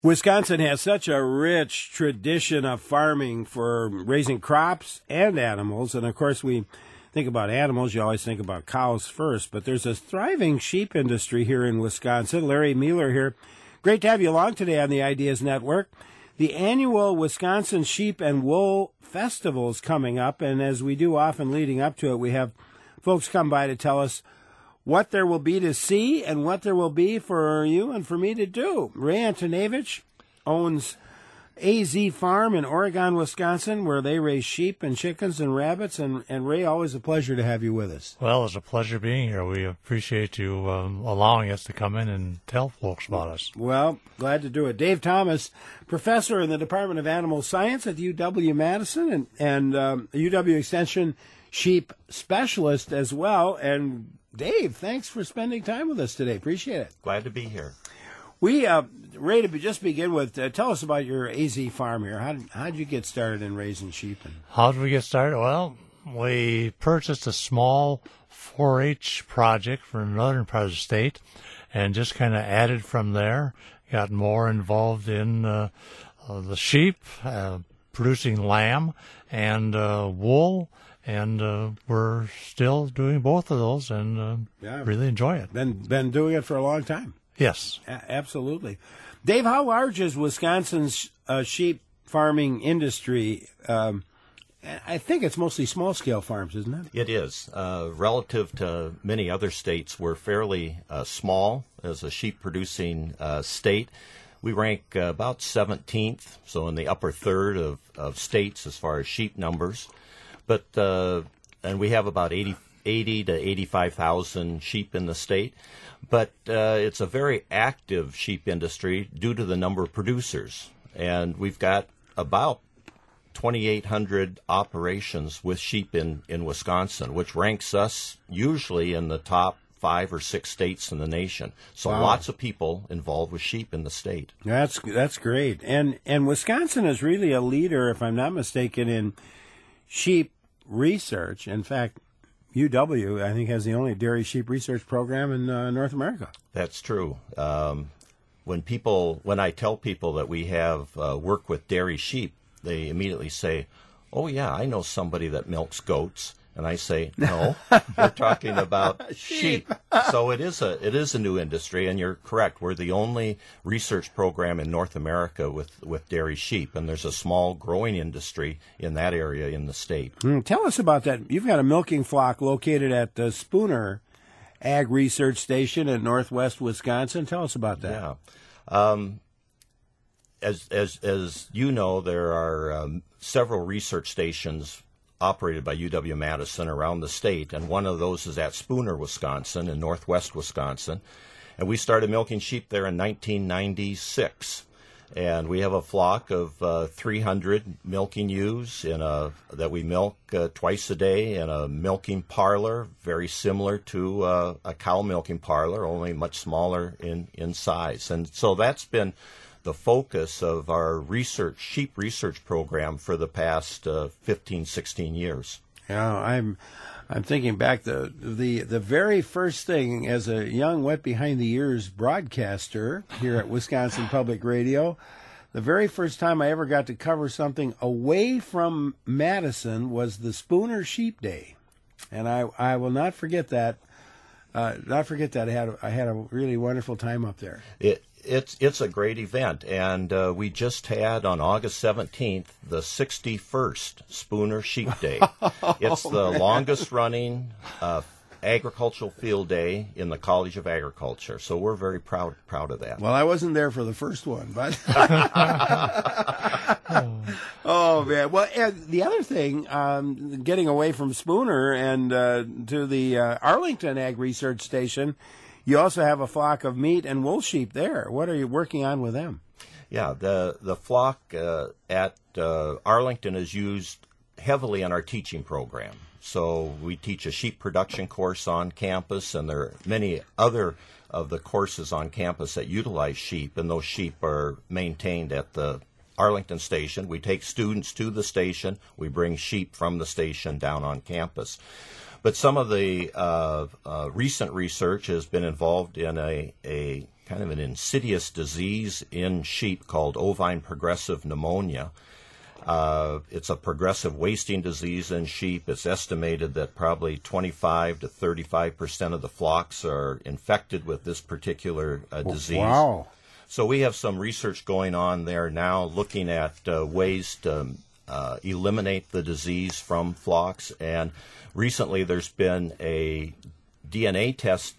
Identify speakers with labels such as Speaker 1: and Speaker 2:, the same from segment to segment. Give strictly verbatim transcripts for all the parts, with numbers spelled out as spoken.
Speaker 1: Wisconsin has such a rich tradition of farming for raising crops and animals. And, of course, we think about animals, you always think about cows first. But there's a thriving sheep industry here in Wisconsin. Larry Mueller here. Great to have you along today on the Ideas Network. The annual Wisconsin Sheep and Wool Festival is coming up. And as we do often leading up to it, we have folks come by to tell us what there will be to see and what there will be for you and for me to do. Ray Antonevich owns A Z Farm in Oregon, Wisconsin, where they raise sheep and chickens and rabbits. And, and Ray, always a pleasure to have you with us.
Speaker 2: Well, it's a pleasure being here. We appreciate you um, allowing us to come in and tell folks about us.
Speaker 1: Well, glad to do it. Dave Thomas, professor in the Department of Animal Science at U W-Madison and, and um, U W Extension sheep specialist as well. And Dave, thanks for spending time with us today. Appreciate it.
Speaker 3: Glad to be here.
Speaker 1: We, uh, Ray, to be, just begin with, uh, tell us about your A Z farm here. How did, how did you get started in raising sheep? And...
Speaker 2: How did we get started? Well, we purchased a small four H project for the northern part of the state and just kind of added from there, got more involved in uh, uh, the sheep, uh, producing lamb and uh, wool. And uh, we're still doing both of those and uh,
Speaker 1: yeah.
Speaker 2: really enjoy it.
Speaker 1: Been been doing it for a long time.
Speaker 2: Yes.
Speaker 1: A- absolutely. Dave, how large is Wisconsin's uh, sheep farming industry? Um, I think it's mostly small-scale farms, isn't it?
Speaker 3: It is. Uh, relative to many other states, we're fairly uh, small as a sheep-producing uh, state. We rank uh, about seventeenth, so in the upper third of, of states as far as sheep numbers. But uh, and we have about eighty, eighty to eighty-five thousand sheep in the state. But uh, it's a very active sheep industry due to the number of producers. And we've got about twenty-eight hundred operations with sheep in, in Wisconsin, which ranks us usually in the top five or six states in the nation. So
Speaker 1: wow.
Speaker 3: Lots of people involved with sheep in the state.
Speaker 1: That's that's great. And and Wisconsin is really a leader, if I'm not mistaken, in sheep research. In fact, U W, I think, has the only dairy sheep research program in uh, North America.
Speaker 3: That's true. Um, when people, when I tell people that we have uh, work with dairy sheep, they immediately say, "Oh yeah, I know somebody that milks goats." And I say, "No, you're talking about sheep." So it is a it is a new industry, and you're correct. We're the only research program in North America with, with dairy sheep, and there's a small growing industry in that area in the state.
Speaker 1: Mm, tell us about that. You've got a milking flock located at the Spooner Ag Research Station in northwest Wisconsin. Tell us about that.
Speaker 3: Yeah. Um, as as as you know, there are um, several research stations operated by U W-Madison around the state, and one of those is at Spooner, Wisconsin, in northwest Wisconsin. And we started milking sheep there in nineteen ninety-six. And we have a flock of uh, three hundred milking ewes in a, that we milk uh, twice a day in a milking parlor, very similar to uh, a cow milking parlor, only much smaller in, in size. And so that's been the focus of our research, sheep research program for the past uh, fifteen, sixteen years.
Speaker 1: Yeah, I'm I'm thinking back, the, the the very first thing as a young wet behind the ears broadcaster here at Wisconsin Public Radio, the very first time I ever got to cover something away from Madison was the Spooner Sheep Day. And I, I will not forget that. Uh, not forget that I had I had a really wonderful time up there.
Speaker 3: It It's it's a great event, and uh, we just had on August seventeenth the sixty-first Spooner Sheep Day. It's the
Speaker 1: oh,
Speaker 3: longest running uh, agricultural field day in the College of Agriculture, so we're very proud proud of that.
Speaker 1: Well, I wasn't there for the first one, but oh man. Well, and the other thing, um, getting away from Spooner and uh, to the uh, Arlington Ag Research Station. You also have a flock of meat and wool sheep there. What are you working on with them?
Speaker 3: Yeah, the the flock uh, at uh, Arlington is used heavily in our teaching program. So we teach a sheep production course on campus, and there are many other of the courses on campus that utilize sheep, and those sheep are maintained at the Arlington station. We take students to the station. We bring sheep from the station down on campus. But some of the uh, uh, recent research has been involved in a, a kind of an insidious disease in sheep called ovine progressive pneumonia. Uh, it's a progressive wasting disease in sheep. It's estimated that probably twenty-five to thirty-five percent of the flocks are infected with this particular uh, disease.
Speaker 1: Wow.
Speaker 3: So we have some research going on there now looking at uh, ways to uh, eliminate the disease from flocks. And recently there's been a D N A test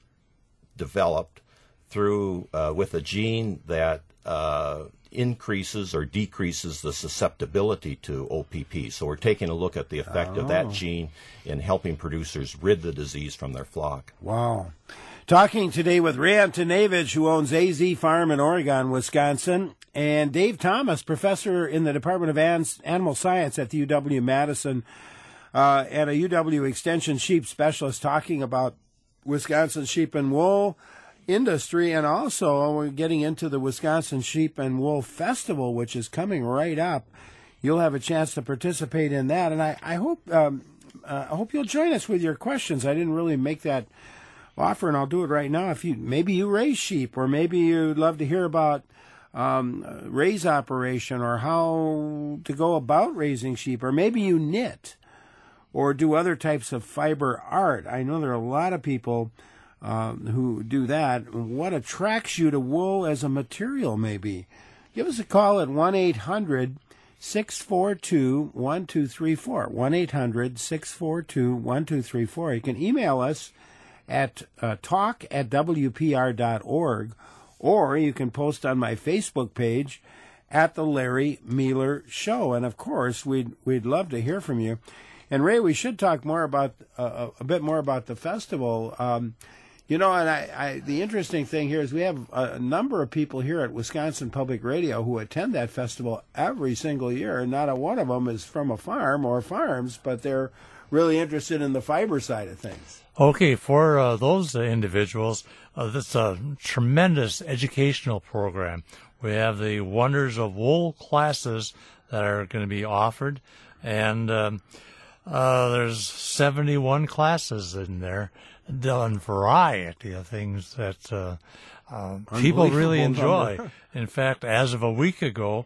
Speaker 3: developed through uh, with a gene that uh, increases or decreases the susceptibility to O P P. So we're taking a look at the effect
Speaker 1: Oh.
Speaker 3: of that gene in helping producers rid the disease from their flock.
Speaker 1: Wow. Talking today with Ray Antonevich, who owns A Z Farm in Oregon, Wisconsin, and Dave Thomas, professor in the Department of An- Animal Science at the U W-Madison, uh, and a U W Extension sheep specialist, talking about Wisconsin sheep and wool industry, and also we're getting into the Wisconsin Sheep and Wool Festival, which is coming right up. You'll have a chance to participate in that, and I, I hope um, uh, I hope you'll join us with your questions. I didn't really make that offer, and I'll do it right now. If you maybe you raise sheep, or maybe you'd love to hear about um, raise operation, or how to go about raising sheep, or maybe you knit or do other types of fiber art. I know there are a lot of people um, who do that. What attracts you to wool as a material, maybe? Give us a call at one eight hundred six four two one two three four, one eight hundred six four two one two three four. You can email us at uh, talk at w p r dot org, or you can post on my Facebook page at the Larry Mueller Show. And of course, we'd we'd love to hear from you. And Ray, we should talk more about uh, a bit more about the festival. Um, you know, and I, I the interesting thing here is we have a number of people here at Wisconsin Public Radio who attend that festival every single year. Not a one of them is from a farm or farms, but they're really interested in the fiber side of things.
Speaker 2: Okay, for uh, those uh, individuals, uh, this is a tremendous educational program. We have the Wonders of Wool classes that are going to be offered, and um, uh, there's seventy-one classes in there, done variety of things that uh, uh, people really enjoy. In fact, as of a week ago,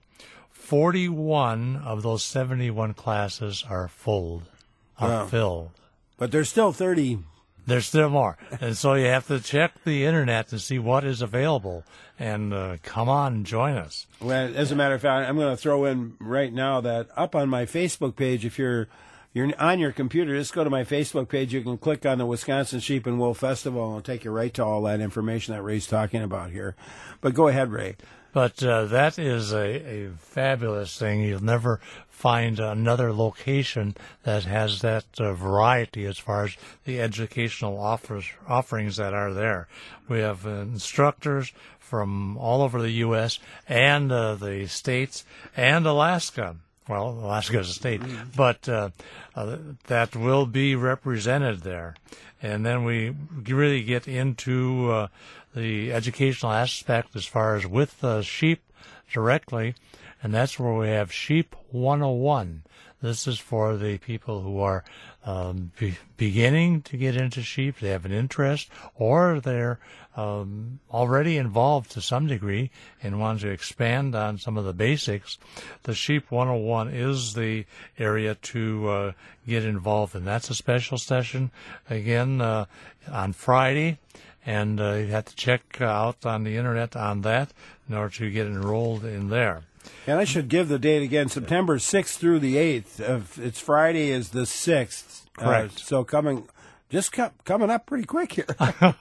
Speaker 2: forty-one of those seventy-one classes are full, are
Speaker 1: Wow.
Speaker 2: filled.
Speaker 1: But there's still thirty.
Speaker 2: There's still more. And so you have to check the internet to see what is available. And uh, come on and join us.
Speaker 1: Well, as a matter of fact, I'm going to throw in right now that up on my Facebook page, if you're you're on your computer, just go to my Facebook page. You can click on the Wisconsin Sheep and Wool Festival, and it'll take you right to all that information that Ray's talking about here. But go ahead, Ray.
Speaker 2: But uh, that is a, a fabulous thing. You'll never find another location that has that uh, variety as far as the educational offers, offerings that are there. We have uh, instructors from all over the U S and uh, the states and Alaska. Well, Alaska is a state, but uh, uh, that will be represented there. And then we really get into uh, the educational aspect as far as with the sheep directly, and that's where we have Sheep one oh one. This is for the people who are um, be- beginning to get into sheep, they have an interest, or they're um, already involved to some degree and want to expand on some of the basics. The Sheep one oh one is the area to uh, get involved in. That's a special session, again, uh, on Friday. And uh, you have to check out on the internet on that in order to get enrolled in there.
Speaker 1: And I should give the date again, September sixth through the eighth. Uh, it's Friday is the sixth.
Speaker 2: Correct.
Speaker 1: Uh, so coming, just co- coming up pretty quick here.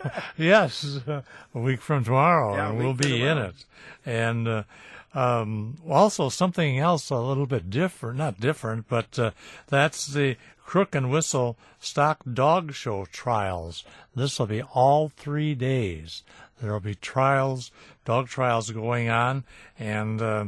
Speaker 2: Yes, uh, a week from tomorrow,
Speaker 1: Yeah, a
Speaker 2: and
Speaker 1: week
Speaker 2: we'll
Speaker 1: from
Speaker 2: be in
Speaker 1: tomorrow.
Speaker 2: it. And uh, um, also something else a little bit different, not different, but uh, that's the Crook and Whistle Stock Dog Show trials. This will be all three days. There will be trials, dog trials going on, and uh,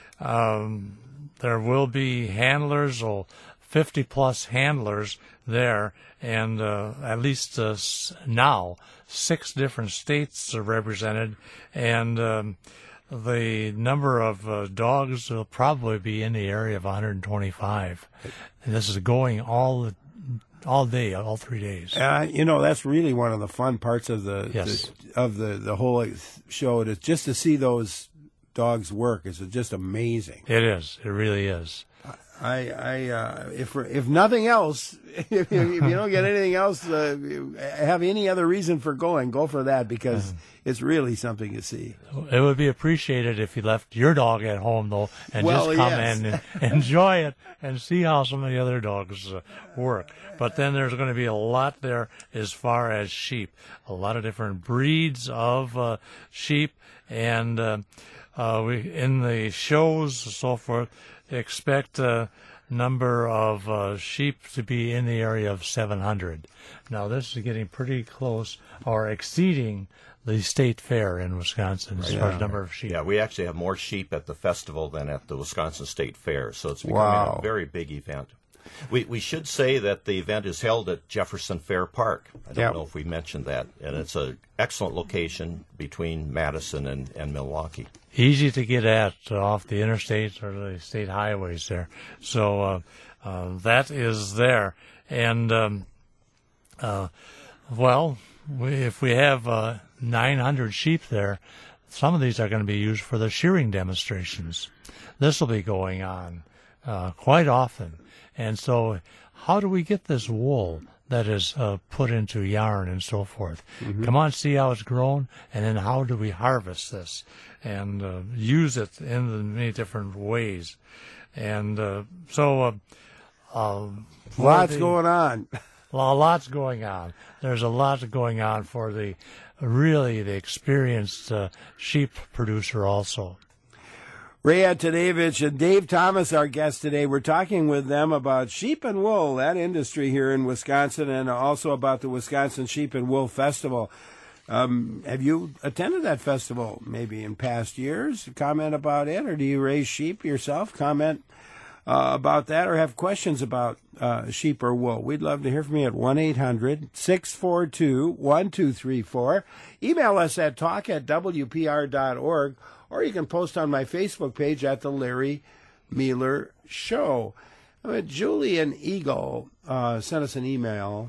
Speaker 2: um, there will be handlers, or fifty plus handlers there, and uh, at least uh, s- now six different states are represented, and um, the number of uh, dogs will probably be in the area of one hundred twenty-five. And this is going all the all day, all three days.
Speaker 1: Uh, you know, that's really one of the fun parts of the,
Speaker 2: Yes.
Speaker 1: the of the the whole show. To just to see those dogs work is just amazing.
Speaker 2: It is. It really is.
Speaker 1: I, I, uh, if if nothing else, if you, if you don't get anything else, uh, have any other reason for going, go for that because it's really something to see.
Speaker 2: It would be appreciated if you left your dog at home, though, and
Speaker 1: Well,
Speaker 2: just come
Speaker 1: yes.
Speaker 2: in and enjoy it and see how some of the other dogs uh, work. But then there's going to be a lot there as far as sheep, a lot of different breeds of uh, sheep, and uh, uh, we in the shows and so forth, expect a number of uh, sheep to be in the area of seven hundred. Now, this is getting pretty close or exceeding the state fair in Wisconsin as far as number of sheep.
Speaker 3: Yeah, we actually have more sheep at the festival than at the Wisconsin State Fair, so it's becoming
Speaker 1: Wow.
Speaker 3: a very big event. We we should say that the event is held at Jefferson Fair Park. I don't
Speaker 1: Yep.
Speaker 3: know if we mentioned that, and it's an excellent location between Madison and, and Milwaukee.
Speaker 2: Easy to get at uh, off the interstate or the state highways there. So uh, uh, that is there. And, um, uh, well, we, if we have uh, nine hundred sheep there, some of these are going to be used for the shearing demonstrations. This will be going on uh, quite often. And so how do we get this wool that is uh, put into yarn and so forth?
Speaker 1: Mm-hmm.
Speaker 2: Come on, see how it's grown, and then how do we harvest this and uh, use it in the many different ways? And uh, so uh, uh, for
Speaker 1: Lots
Speaker 2: the-
Speaker 1: going on.
Speaker 2: a lot's going on. There's a lot going on for the really the experienced uh, sheep producer also.
Speaker 1: Ray Antonevich and Dave Thomas, our guests today. We're talking with them about sheep and wool, that industry here in Wisconsin, and also about the Wisconsin Sheep and Wool Festival. Um, have you attended that festival maybe in past years? Comment about it, or do you raise sheep yourself? Comment uh, about that, or have questions about uh, sheep or wool? We'd love to hear from you at one eight hundred six four two one two three four. Email us at talk at w p r dot org. Or you can post on my Facebook page at the Larry Mueller Show. I mean, Julian Eagle uh, sent us an email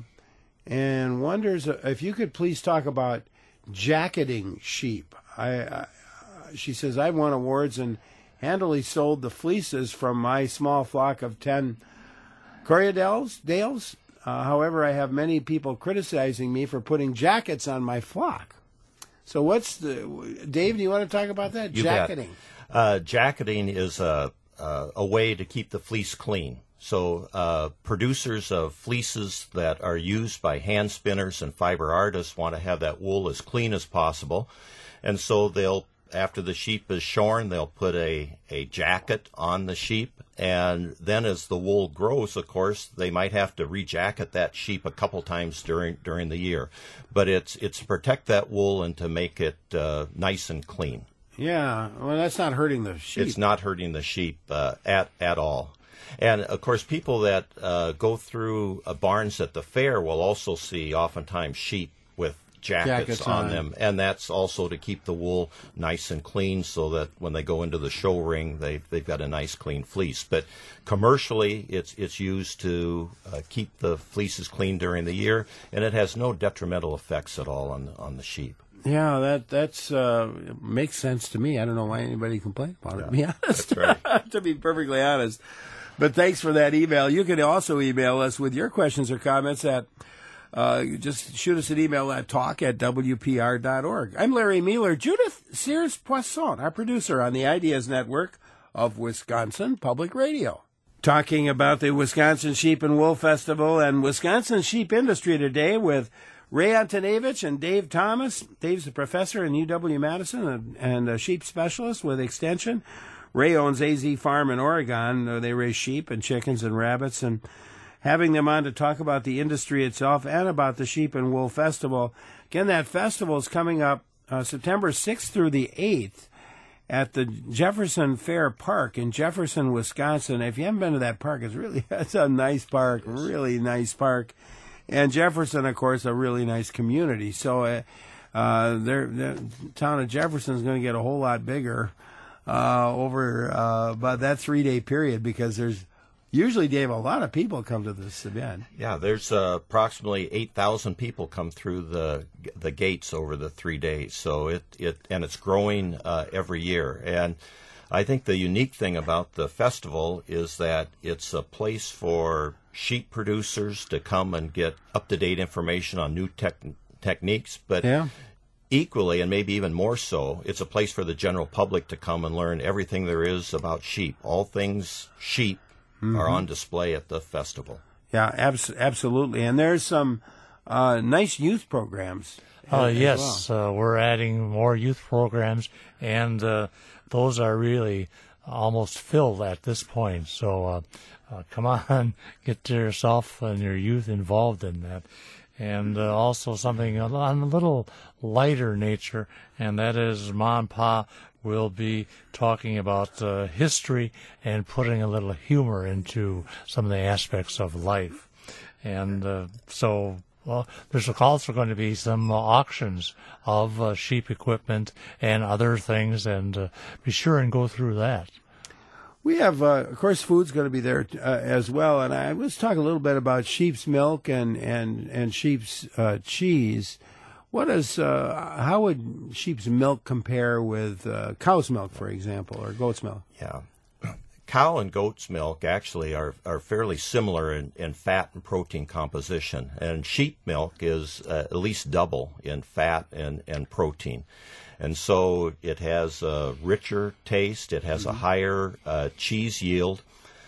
Speaker 1: and wonders if you could please talk about jacketing sheep. I, I, she says, I've won awards and handily sold the fleeces from my small flock of ten Corriedales, Dales. Uh, however, I have many people criticizing me for putting jackets on my flock. So what's the, Dave, do you want to talk about that?
Speaker 3: You bet.
Speaker 1: Jacketing.
Speaker 3: Uh, jacketing is a, a, a way to keep the fleece clean. So uh, producers of fleeces that are used by hand spinners and fiber artists want to have that wool as clean as possible. And so they'll, after the sheep is shorn, they'll put a, a jacket on the sheep. And then as the wool grows, of course, they might have to rejacket that sheep a couple times during during the year. But it's it's to protect that wool and to make it uh, nice and clean.
Speaker 1: Yeah, well, that's not hurting the sheep.
Speaker 3: It's not hurting the sheep uh, at at all. And of course, people that uh, go through uh, barns at the fair will also see oftentimes sheep with jackets,
Speaker 1: Jackets
Speaker 3: on,
Speaker 1: on.
Speaker 3: them, and that's also to keep the wool nice and clean, so that when they go into the show ring, they they've got a nice clean fleece. But commercially, it's it's used to uh, keep the fleeces clean during the year, and it has no detrimental effects at all on the, on the sheep.
Speaker 1: Yeah, that that's uh, makes sense to me. I don't know why anybody complained about it, to be honest.
Speaker 3: That's right.
Speaker 1: To be perfectly honest. But thanks for that email. You can also email us with your questions or comments at Uh, just shoot us an email at talk at w p r dot org. I'm Larry Mueller. Judith Sears Poisson, our producer on the Ideas Network of Wisconsin Public Radio. Talking about the Wisconsin Sheep and Wool Festival and Wisconsin sheep industry today with Ray Antonevich and Dave Thomas. Dave's a professor in U W-Madison and, and a sheep specialist with Extension. Ray owns A Z Farm in Oregon. They raise sheep and chickens and rabbits, and having them on to talk about the industry itself and about the Sheep and Wool Festival. Again, that festival is coming up uh, September sixth through the eighth at the Jefferson Fair Park in Jefferson, Wisconsin. If you haven't been to that park, it's really it's a nice park, really nice park. And Jefferson, of course, a really nice community. So uh, uh, the town of Jefferson is going to get a whole lot bigger uh, over uh, about that three-day period, because there's Usually, Dave, a lot of people come to this event.
Speaker 3: Yeah, there's uh, approximately eight thousand people come through the the gates over the three days. So it, it and it's growing uh, every year. And I think the unique thing about the festival is that it's a place for sheep producers to come and get up-to-date information on new tech, techniques. But
Speaker 1: yeah.
Speaker 3: equally, and maybe even more so, it's a place for the general public to come and learn everything there is about sheep. All things sheep mm-hmm. are on display at the festival.
Speaker 1: Yeah, abs- absolutely. And there's some uh, nice youth programs.
Speaker 2: Uh,
Speaker 1: as
Speaker 2: yes,
Speaker 1: well.
Speaker 2: uh, we're adding more youth programs, and uh, those are really almost filled at this point. So uh, uh, come on, get yourself and your youth involved in that. And uh, also something on a little lighter nature, and that is Ma and Pa will be talking about uh, history and putting a little humor into some of the aspects of life. And uh, so well, there's also going to be some uh, auctions of uh, sheep equipment and other things, and uh, be sure and go through that.
Speaker 1: We have, uh, of course, food's going to be there uh, as well. And I was talking a little bit about sheep's milk and and and sheep's uh, cheese. What is uh, how would sheep's milk compare with uh, cow's milk, for example, or goat's milk?
Speaker 3: Yeah, cow and goat's milk actually are are fairly similar in, in fat and protein composition, and sheep milk is uh, at least double in fat and and protein. And so it has a richer taste, it has mm-hmm. a higher uh, cheese yield.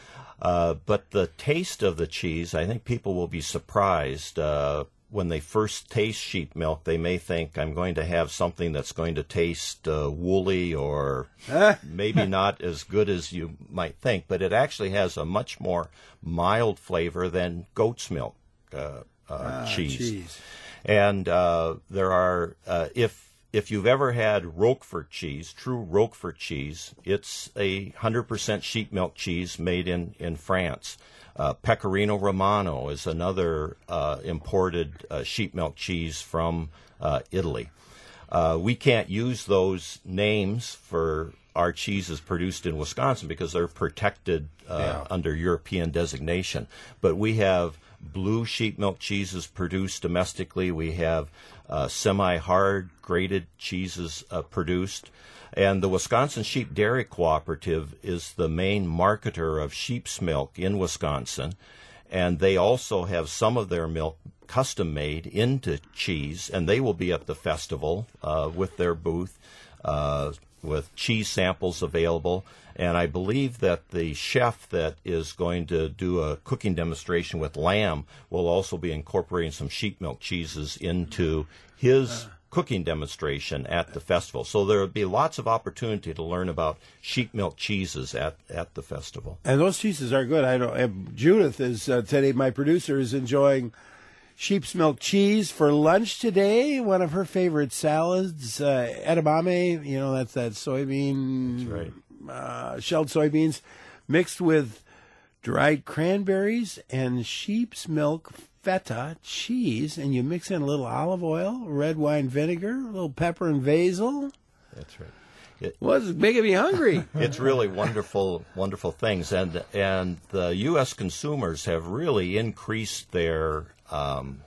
Speaker 3: Uh, but the taste of the cheese, I think people will be surprised. Uh, when they first taste sheep milk, they may think, I'm going to have something that's going to taste uh, woolly or maybe not as good as you might think. But it actually has a much more mild flavor than goat's milk uh, uh,
Speaker 1: ah,
Speaker 3: cheese.
Speaker 1: cheese.
Speaker 3: And uh, there are, uh, if If you've ever had Roquefort cheese, true Roquefort cheese, it's a one hundred percent sheep milk cheese made in, in France. Uh, Pecorino Romano is another uh, imported uh, sheep milk cheese from uh, Italy. Uh, we can't use those names for our cheeses produced in Wisconsin because they're protected uh, yeah. under European designation. But we have blue sheep milk cheeses produced domestically. We have uh, semi-hard grated cheeses uh, produced. And the Wisconsin Sheep Dairy Cooperative is the main marketer of sheep's milk in Wisconsin. And they also have some of their milk custom made into cheese, and they will be at the festival uh, with their booth uh, with cheese samples available. And I believe that the chef that is going to do a cooking demonstration with lamb will also be incorporating some sheep milk cheeses into his uh. cooking demonstration at the festival. So there will be lots of opportunity to learn about sheep milk cheeses at, at the festival.
Speaker 1: And those cheeses are good. I don't. Judith is uh, today. My producer is enjoying sheep's milk cheese for lunch today. One of her favorite salads, uh, edamame. You know, that's that soybean.
Speaker 3: That's right.
Speaker 1: Uh, shelled soybeans mixed with dried cranberries and sheep's milk feta cheese, and you mix in a little olive oil, red wine vinegar, a little pepper and basil.
Speaker 3: That's right. It,
Speaker 1: well, it's making me hungry.
Speaker 3: It's really wonderful, wonderful things, and and the U S consumers have really increased their um,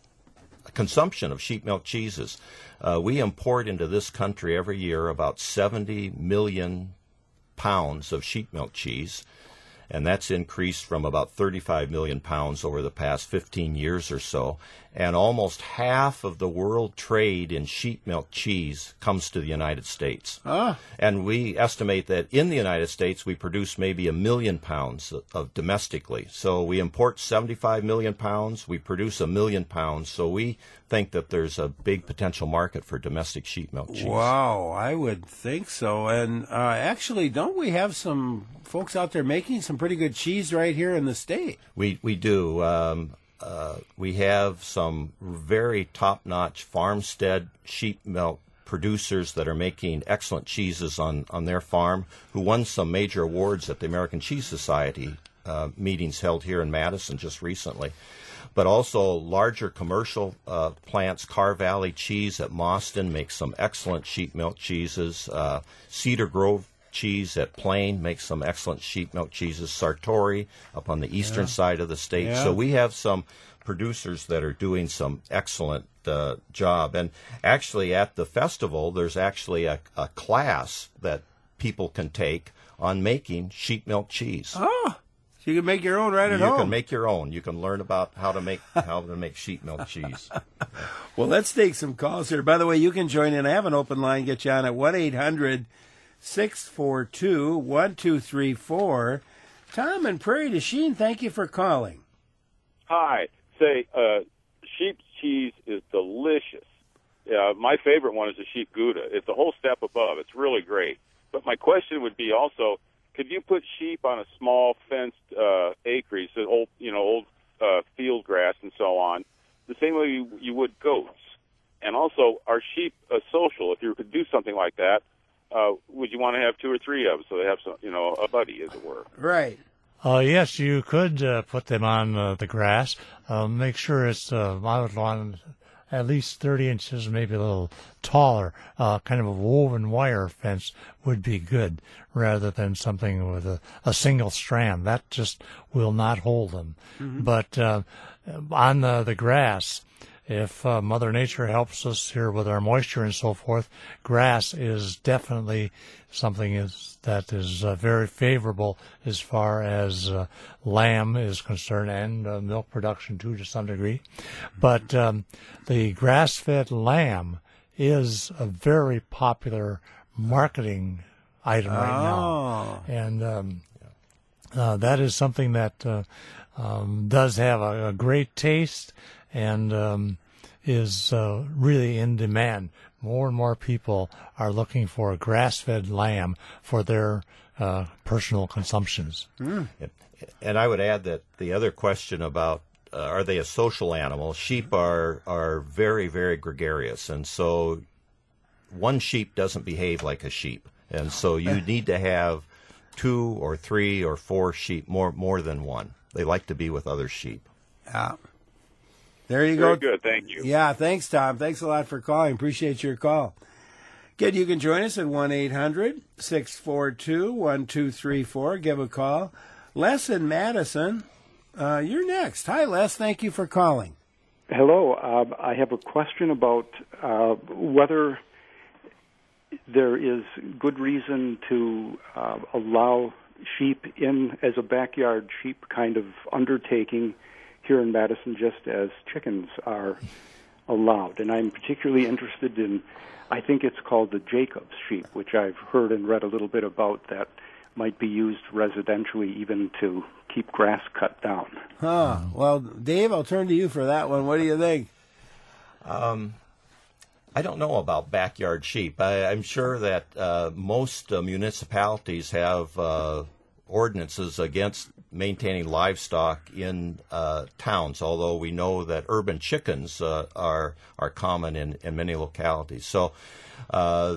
Speaker 3: consumption of sheep milk cheeses. Uh, we import into this country every year about seventy million pounds of sheep milk cheese, and that's increased from about thirty-five million pounds over the past fifteen years or so. And almost half of the world trade in sheep milk cheese comes to the United States.
Speaker 1: Ah.
Speaker 3: And we estimate that in the United States we produce maybe a million pounds of, of domestically. So we import seventy-five million pounds, we produce a million pounds. So we think that there's a big potential market for domestic sheep milk cheese.
Speaker 1: Wow, I would think so. And uh, actually, don't we have some folks out there making some pretty good cheese right here in the state?
Speaker 3: We we do. Um, uh, we have some very top-notch farmstead sheep milk producers that are making excellent cheeses on, on their farm, who won some major awards at the American Cheese Society uh, meetings held here in Madison just recently. But also larger commercial uh, plants. Carr Valley Cheese at Mauston makes some excellent sheep milk cheeses. Uh, Cedar Grove cheese at Plain makes some excellent sheep milk cheeses. Sartori up on the eastern
Speaker 1: Yeah.
Speaker 3: side of the state.
Speaker 1: Yeah.
Speaker 3: So we have some producers that are doing some excellent uh, job. And actually at the festival, there's actually a, a class that people can take on making sheep milk cheese.
Speaker 1: Oh, so you can make your own right at
Speaker 3: you
Speaker 1: home.
Speaker 3: can make your own. You can learn about how to make how to make sheep milk cheese.
Speaker 1: Well, let's take some calls here. By the way, you can join in. I have an open line. Get you on at one eight hundred six four two one two three four. Tom and Prairie du Chien, thank you for calling.
Speaker 4: Hi. Say, uh, sheep cheese is delicious. Uh, my favorite one is the sheep Gouda. It's a whole step above. It's really great. But my question would be also, could you put sheep on a small fenced uh, acreage, so old, you know, old uh, field grass and so on, the same way you, you would goats? And also, are sheep uh, social? If you could do something like that, uh, would you want to have two or three of them so they have some, you know, a buddy, as it were?
Speaker 1: Right.
Speaker 2: Uh, yes, you could uh, put them on uh, the grass. Uh, make sure it's, uh, I would want at least thirty inches, maybe a little taller. Uh, kind of a woven wire fence would be good rather than something with a, a single strand. That just will not hold them. Mm-hmm. But uh, on the, the grass, if uh, Mother Nature helps us here with our moisture and so forth, grass is definitely something is, that is uh, very favorable as far as uh, lamb is concerned, and uh, milk production too to some degree. But um, the grass-fed lamb is a very popular marketing item right
Speaker 1: Oh.
Speaker 2: now. And um, uh, that is something that uh, um, does have a, a great taste and um, is uh, really in demand. More and more people are looking for a grass-fed lamb for their uh, personal consumptions.
Speaker 1: Mm.
Speaker 3: And I would add that the other question about uh, are they a social animal? Sheep are are very, very gregarious, and so one sheep doesn't behave like a sheep, and so you need to have two or three or four sheep, more more than one. They like to be with other sheep.
Speaker 1: Yeah. There you
Speaker 4: Very
Speaker 1: go.
Speaker 4: good. Thank you.
Speaker 1: Yeah, thanks, Tom. Thanks a lot for calling. Appreciate your call. Again, you can join us at one eight hundred six four two one two three four. Give a call. Les in Madison, uh, you're next. Hi, Les. Thank you for calling.
Speaker 5: Hello. Uh, I have a question about uh, whether there is good reason to uh, allow sheep in as a backyard sheep kind of undertaking here in Madison, just as chickens are allowed. And I'm particularly interested in, I think it's called the Jacobs sheep, which I've heard and read a little bit about, that might be used residentially even to keep grass cut down.
Speaker 1: Huh. Well, Dave, I'll turn to you for that one. What do you think?
Speaker 3: Um, I don't know about backyard sheep. I, I'm sure that uh, most uh, municipalities have uh, ordinances against maintaining livestock in uh, towns, although we know that urban chickens uh, are are common in, in many localities. So, uh,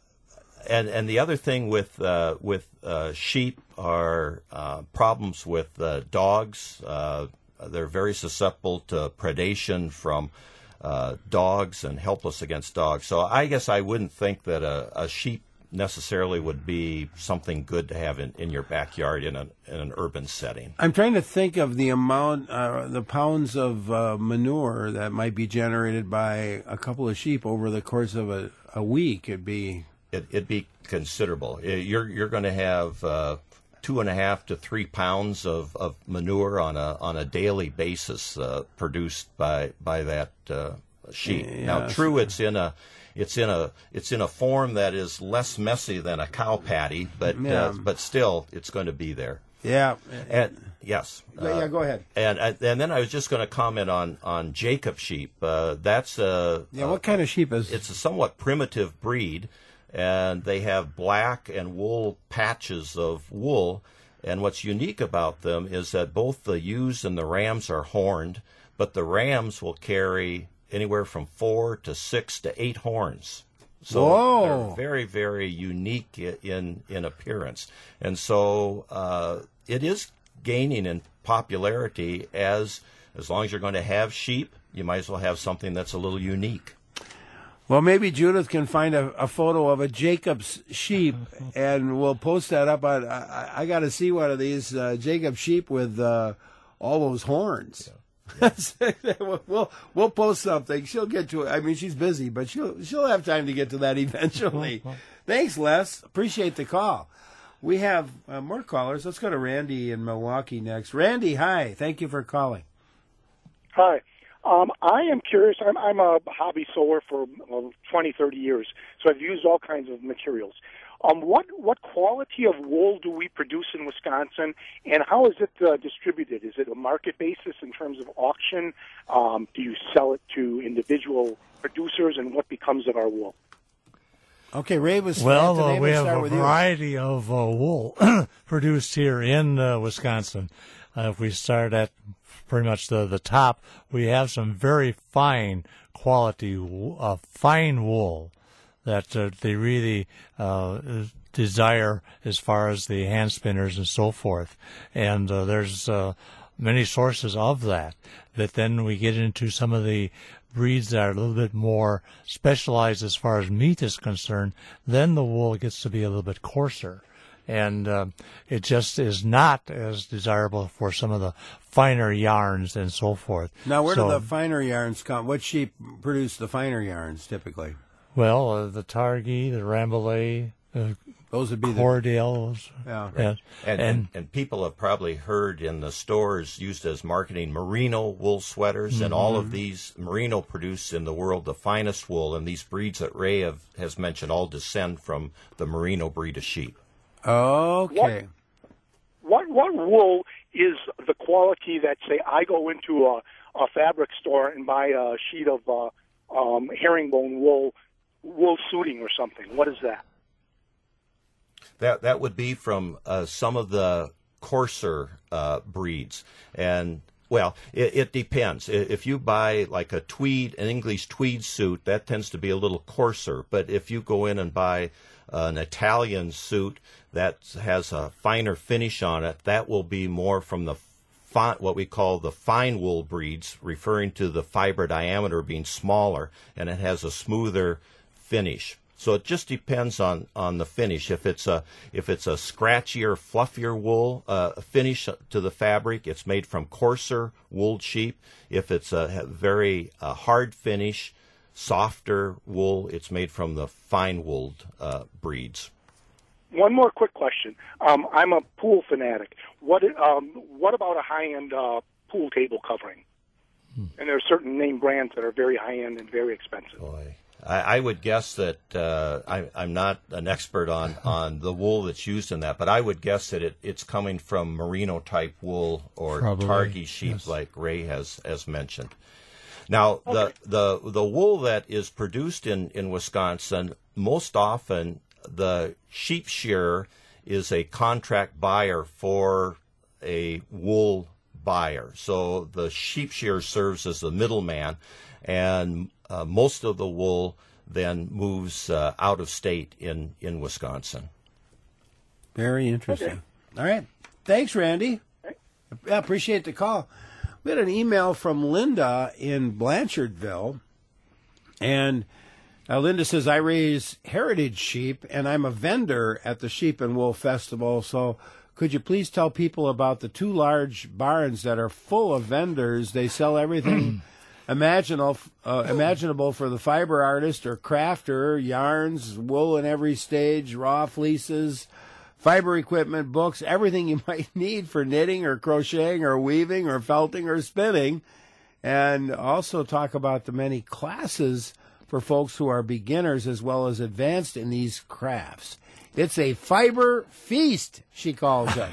Speaker 3: and and the other thing with uh, with uh, sheep are uh, problems with uh, dogs. Uh, they're very susceptible to predation from uh, dogs and helpless against dogs. So I guess I wouldn't think that a, a sheep necessarily would be something good to have in, in your backyard in, a, in an urban setting.
Speaker 1: I'm trying to think of the amount, uh, the pounds of uh, manure that might be generated by a couple of sheep over the course of a, a week. It'd be
Speaker 3: it, it'd be considerable. You're you're going to have uh, two and a half to three pounds of, of manure on a on a daily basis uh, produced by by that uh, sheep.
Speaker 1: Yeah,
Speaker 3: now, true, it's in a It's in a it's in a form that is less messy than a cow patty, but
Speaker 1: Yeah.
Speaker 3: uh, but still it's going to be there.
Speaker 1: yeah.
Speaker 3: And yes,
Speaker 1: Yeah, yeah, go ahead.
Speaker 3: And and then I was just going to comment on on Jacob sheep. Uh, that's a
Speaker 1: Yeah, what kind of sheep is?
Speaker 3: it's a somewhat primitive breed, and they have black and wool patches of wool. And what's unique about them is that both the ewes and the rams are horned, but the rams will carry anywhere from four to six to eight horns. So
Speaker 1: Whoa.
Speaker 3: they're very, very unique i- in in appearance. And so uh, it is gaining in popularity as as long as you're going to have sheep, you might as well have something that's a little unique.
Speaker 1: Well, maybe Judith can find a, a photo of a Jacob's sheep, and we'll post that up on. I, I got to see one of these uh, Jacob sheep with uh, all those horns. Yeah. Yeah. we'll we'll post something. She'll get to it. I mean, she's busy, but she'll she'll have time to get to that eventually. Thanks, Les. Appreciate the call. We have uh, more callers. Let's go to Randy in Milwaukee next. Randy, hi. Thank you for calling.
Speaker 6: Hi. Um, I am curious. I'm, I'm a hobby sower for uh, twenty, thirty years, so I've used all kinds of materials. Um, what what quality of wool do we produce in Wisconsin, and how is it uh, distributed? Is it a market basis in terms of auction? Um, do you sell it to individual producers, and what becomes of our wool?
Speaker 1: Okay, Ray was
Speaker 2: well.
Speaker 1: Uh,
Speaker 2: we have a variety you. of uh, wool produced here in uh, Wisconsin. Uh, if we start at pretty much the, the top, we have some very fine quality, uh, fine wool that uh, they really uh, desire as far as the hand spinners and so forth. And uh, there's uh, many sources of that. That then we get into some of the breeds that are a little bit more specialized as far as meat is concerned. Then the wool gets to be a little bit coarser. And uh, it just is not as desirable for some of the finer yarns and so forth.
Speaker 1: Now, where
Speaker 2: so,
Speaker 1: do the finer yarns come? What sheep produce the finer yarns typically?
Speaker 2: Well, uh, the Targhee, the Rambouillet, uh,
Speaker 1: those would be
Speaker 2: Cordales.
Speaker 1: The, yeah.
Speaker 2: yeah.
Speaker 3: And, and, and people have probably heard in the stores used as marketing merino wool sweaters, mm-hmm. and all of these merino produce in the world the finest wool, and these breeds that Ray have, has mentioned all descend from the merino breed of sheep.
Speaker 1: Okay.
Speaker 6: What, what what wool is the quality that, say, I go into a, a fabric store and buy a sheet of uh, um, herringbone wool, wool suiting or something? What is that?
Speaker 3: That that would be from uh, some of the coarser uh, breeds, and well, it, it depends. If you buy like a tweed, an English tweed suit, that tends to be a little coarser. But if you go in and buy an Italian suit that has a finer finish on it, that will be more from the fi- what we call the fine wool breeds, referring to the fiber diameter being smaller, and it has a smoother finish. So it just depends on, on the finish. If it's a if it's a scratchier, fluffier wool uh, finish to the fabric, it's made from coarser wooled sheep. If it's a very uh, hard finish, softer wool, it's made from the fine wooled uh, breeds.
Speaker 6: One more quick question. Um, I'm a pool fanatic. What um, what about a high-end uh, pool table covering? Hmm. And there are certain name brands that are very high-end and very expensive.
Speaker 3: Boy. I, I would guess that uh, I, I'm not an expert on, on the wool that's used in that, but I would guess that it, it's coming from merino-type wool or Targhee sheep, yes. like Ray has, has mentioned. Now, okay. the, the the wool that is produced in, in Wisconsin, most often the sheep shearer is a contract buyer for a wool buyer. So the sheep shearer serves as the middleman, and uh, most of the wool then moves uh, out of state in, in Wisconsin.
Speaker 1: Very interesting.
Speaker 6: Okay.
Speaker 1: All right. Thanks, Randy. I appreciate the call. We had an email from Linda in Blanchardville, and uh, Linda says, I raise heritage sheep, and I'm a vendor at the Sheep and Wool Festival, so could you please tell people about the two large barns that are full of vendors? They sell everything imaginable, uh, imaginable for the fiber artist or crafter, yarns, wool in every stage, raw fleeces, fiber equipment, books, everything you might need for knitting or crocheting or weaving or felting or spinning. And also talk about the many classes for folks who are beginners as well as advanced in these crafts. It's a fiber feast, she calls it.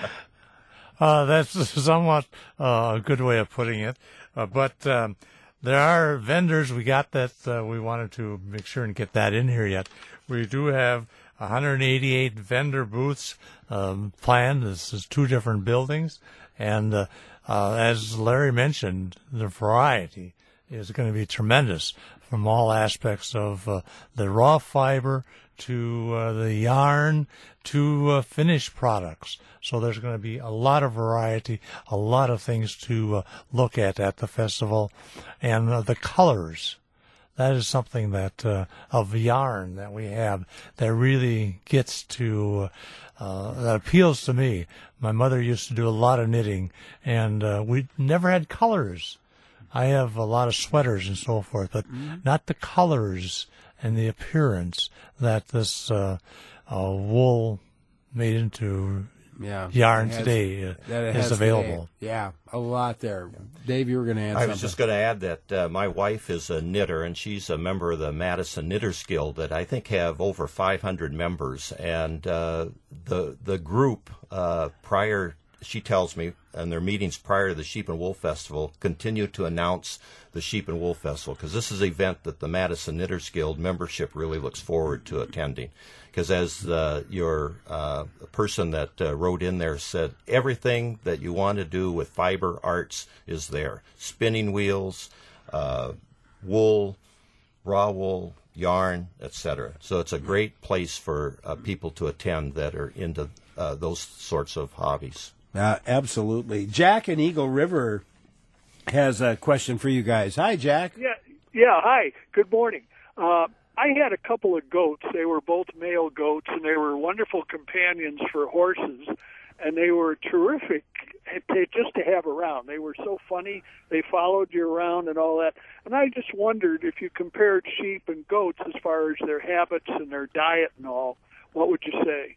Speaker 2: uh, that's somewhat uh, a good way of putting it. Uh, but um, there are vendors. We got that. Uh, we wanted to make sure and get that in here yet. We do have one hundred eighty-eight vendor booths um, planned. This is two different buildings. And uh, uh, as Larry mentioned, the variety is going to be tremendous from all aspects of uh, the raw fiber to uh, the yarn to uh, finished products. So there's going to be a lot of variety, a lot of things to uh, look at at the festival. And uh, the colors that is something that uh, of yarn that we have that really gets to uh, that appeals to me. My mother used to do a lot of knitting, and uh, we never had colors. I have a lot of sweaters and so forth, but mm-hmm. not the colors and the appearance that this uh, uh, wool made into
Speaker 1: yeah,
Speaker 2: yarn
Speaker 1: has,
Speaker 2: today uh,
Speaker 1: that
Speaker 2: is available.
Speaker 1: Today. Yeah, a lot there. Dave, you were going to add
Speaker 3: I
Speaker 1: something.
Speaker 3: was just going to add that uh, my wife is a knitter, and she's a member of the Madison Knitters Guild that I think have over five hundred members. And uh, the the group uh, prior, she tells me, and their meetings prior to the Sheep and Wool Festival continue to announce the Sheep and Wool Festival, because this is an event that the Madison Knitters Guild membership really looks forward to attending. Because as uh, your uh, person that uh, wrote in there said, everything that you want to do with fiber arts is there. Spinning wheels, uh, wool, raw wool, yarn, et cetera. So it's a great place for uh, people to attend that are into uh, those sorts of hobbies.
Speaker 1: Uh, absolutely. Jack in Eagle River has a question for you guys. Hi, Jack.
Speaker 7: Yeah, yeah. Hi. Good morning. Uh, I had a couple of goats. They were both male goats, and they were wonderful companions for horses, and they were terrific to, just to have around. They were so funny. They followed you around and all that. And I just wondered if you compared sheep and goats as far as their habits and their diet and all, what would you say?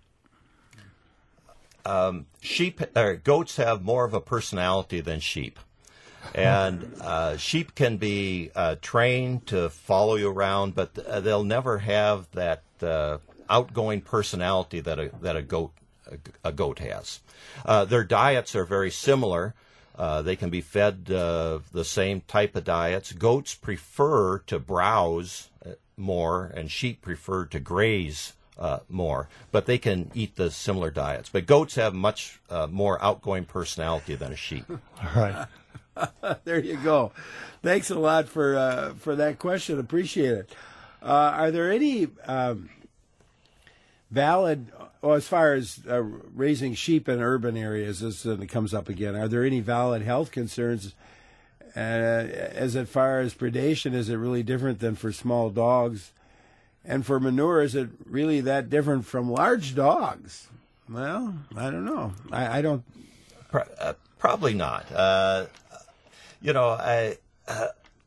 Speaker 3: Um, sheep, or goats have more of a personality than sheep. And uh, sheep can be uh, trained to follow you around, but uh, they'll never have that uh, outgoing personality that a that a goat a, a goat has. Uh, their diets are very similar. Uh, they can be fed uh, the same type of diets. Goats prefer to browse more, and sheep prefer to graze uh, more. But they can eat the similar diets. But goats have much uh, more outgoing personality than a sheep.
Speaker 2: All right.
Speaker 1: There you go. Thanks a lot for uh, for that question. Appreciate it. Uh, are there any um, valid, well, as far as uh, raising sheep in urban areas, this uh, comes up again, are there any valid health concerns uh, as far as predation? Is it really different than for small dogs? And for manure, is it really that different from large dogs? Well, I don't know. I, I don't...
Speaker 3: Pro- uh, probably not. Uh, You know, I, uh,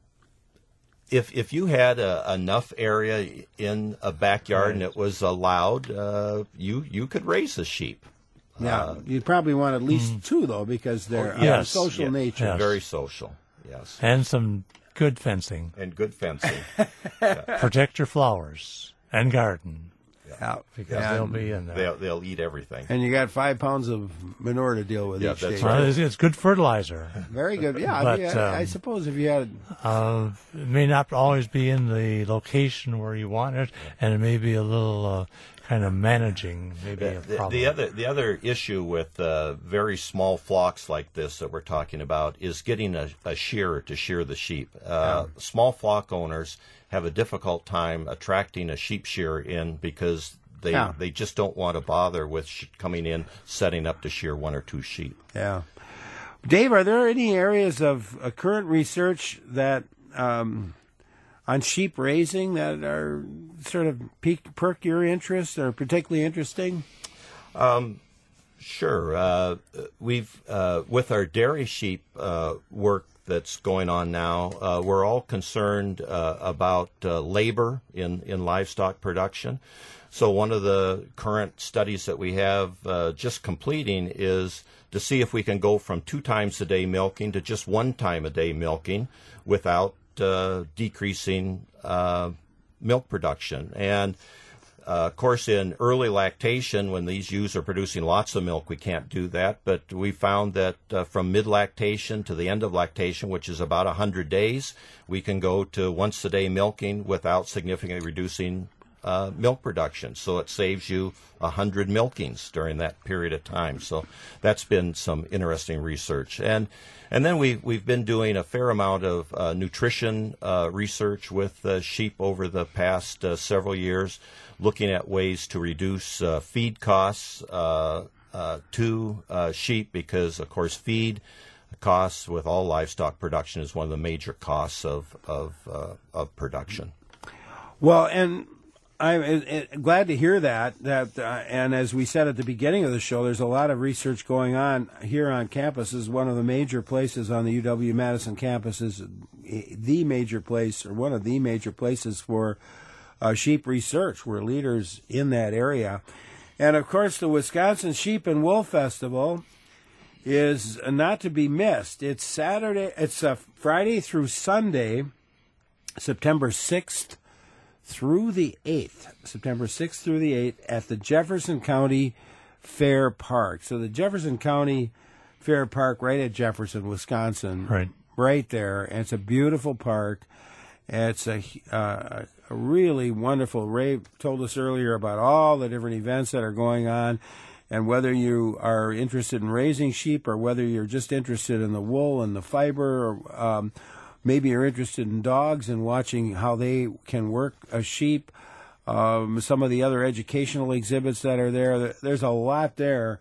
Speaker 3: if if you had a, enough area in a backyard right. and it was allowed, uh, you you could raise a sheep.
Speaker 1: Now,
Speaker 3: uh,
Speaker 1: you'd probably want at least mm. two, though, because they're
Speaker 3: oh,
Speaker 1: of
Speaker 3: yes,
Speaker 1: social
Speaker 3: yes,
Speaker 1: nature.
Speaker 3: yes. Very social, yes.
Speaker 2: And some good fencing.
Speaker 3: And good fencing. yeah.
Speaker 2: Protect your flowers and garden.
Speaker 1: Yeah,
Speaker 2: because
Speaker 1: and
Speaker 2: they'll be in there.
Speaker 3: They'll, they'll eat everything.
Speaker 1: And you got five pounds of manure to deal with
Speaker 3: yeah,
Speaker 1: each
Speaker 3: that's
Speaker 1: day.
Speaker 3: right.
Speaker 2: Well, it's, it's good fertilizer.
Speaker 1: Very good. Yeah,
Speaker 2: but,
Speaker 1: I, mean, I,
Speaker 2: um,
Speaker 1: I suppose if you had...
Speaker 2: Uh, it may not always be in the location where you want it, and it may be a little uh, kind of managing, maybe
Speaker 3: the,
Speaker 2: a
Speaker 3: the,
Speaker 2: problem.
Speaker 3: the other the other issue with uh, very small flocks like this that we're talking about is getting a, a shearer to shear the sheep. Uh, yeah. Small flock owners have a difficult time attracting a sheep shearer in because They yeah. they just don't want to bother with sh- coming in, setting up to shear one or two sheep.
Speaker 1: Yeah. Dave, are there any areas of uh, current research that um, on sheep raising that are sort of pique, perk your interest or particularly interesting?
Speaker 3: Um, sure. Uh, we've uh, with our dairy sheep uh, work that's going on now, uh, we're all concerned uh, about uh, labor in, in livestock production. So one of the current studies that we have uh, just completing is to see if we can go from two times a day milking to just one time a day milking without uh, decreasing uh, milk production. And uh, of course, in early lactation, when these ewes are producing lots of milk, we can't do that. But we found that uh, from mid-lactation to the end of lactation, which is about one hundred days, we can go to once a day milking without significantly reducing Uh, milk production. So it saves you one hundred milkings during that period of time. So that's been some interesting research. And and then we, we've been doing a fair amount of uh, nutrition uh, research with uh, sheep over the past uh, several years, looking at ways to reduce uh, feed costs uh, uh, to uh, sheep because, of course, feed costs with all livestock production is one of the major costs of of uh, of production.
Speaker 1: Well, and I'm uh, glad to hear that. That uh, and as we said at the beginning of the show, there's a lot of research going on here on campus. Is one of the major places on the U W Madison campus is the major place, or one of the major places for uh, sheep research. We're leaders in that area, and of course, the Wisconsin Sheep and Wool Festival is not to be missed. It's Saturday. It's a Friday through Sunday, September sixth. Through the eighth, September sixth through the eighth, at the Jefferson County Fair Park. So the Jefferson County Fair Park, right at Jefferson, Wisconsin,
Speaker 2: Right.
Speaker 1: right there. And it's a beautiful park. It's a, uh, a really wonderful. Ray told us earlier about all the different events that are going on, and whether you are interested in raising sheep or whether you're just interested in the wool and the fiber, or um, maybe you're interested in dogs and watching how they can work a sheep. Um, some of the other educational exhibits that are there. There's a lot there.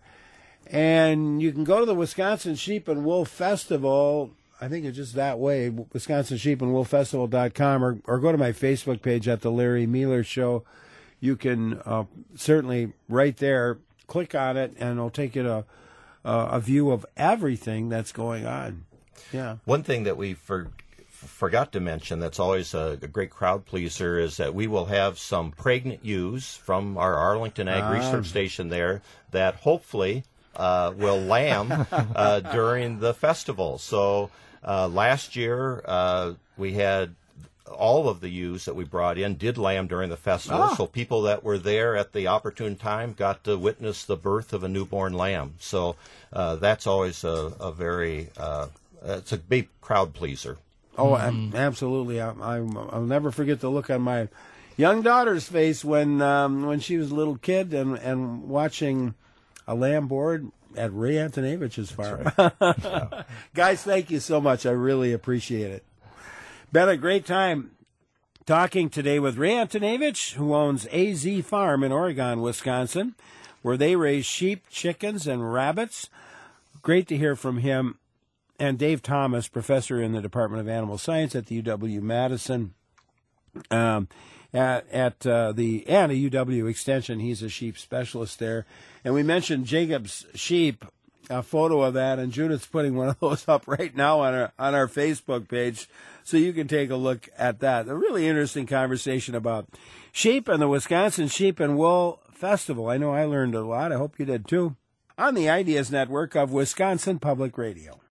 Speaker 1: And you can go to the Wisconsin Sheep and Wool Festival. I think it's just that way, Wisconsin Sheep and Wool Festival dot com, or, or go to my Facebook page at The Larry Mealer Show. You can uh, certainly, right there, click on it, and it'll take you to uh, a view of everything that's going on. Yeah.
Speaker 3: One thing that we for, forgot to mention that's always a, a great crowd pleaser is that we will have some pregnant ewes from our Arlington Ag
Speaker 1: Ah.
Speaker 3: Research Station there that hopefully uh, will lamb uh, during the festival. So uh, last year uh, we had all of the ewes that we brought in did lamb during the festival.
Speaker 1: Ah.
Speaker 3: So people that were there at the opportune time got to witness the birth of a newborn lamb. So uh, that's always a, a very, uh, it's a big crowd pleaser.
Speaker 1: Oh, mm-hmm. absolutely! I, I, I'll never forget the look on my young daughter's face when um, when she was a little kid and, and watching a lamb board at Ray Antonevich's farm.
Speaker 3: Right. Yeah.
Speaker 1: Guys, thank you so much. I really appreciate it. Been a great time talking today with Ray Antonevich, who owns A Z Farm in Oregon, Wisconsin, where they raise sheep, chickens, and rabbits. Great to hear from him. And Dave Thomas, professor in the Department of Animal Science at the U W Madison, um, at, at uh, the and a U W Extension. He's a sheep specialist there. And we mentioned Jacob's sheep, a photo of that, and Judith's putting one of those up right now on our on our Facebook page, so you can take a look at that. A really interesting conversation about sheep and the Wisconsin Sheep and Wool Festival. I know I learned a lot. I hope you did too. On the Ideas Network of Wisconsin Public Radio.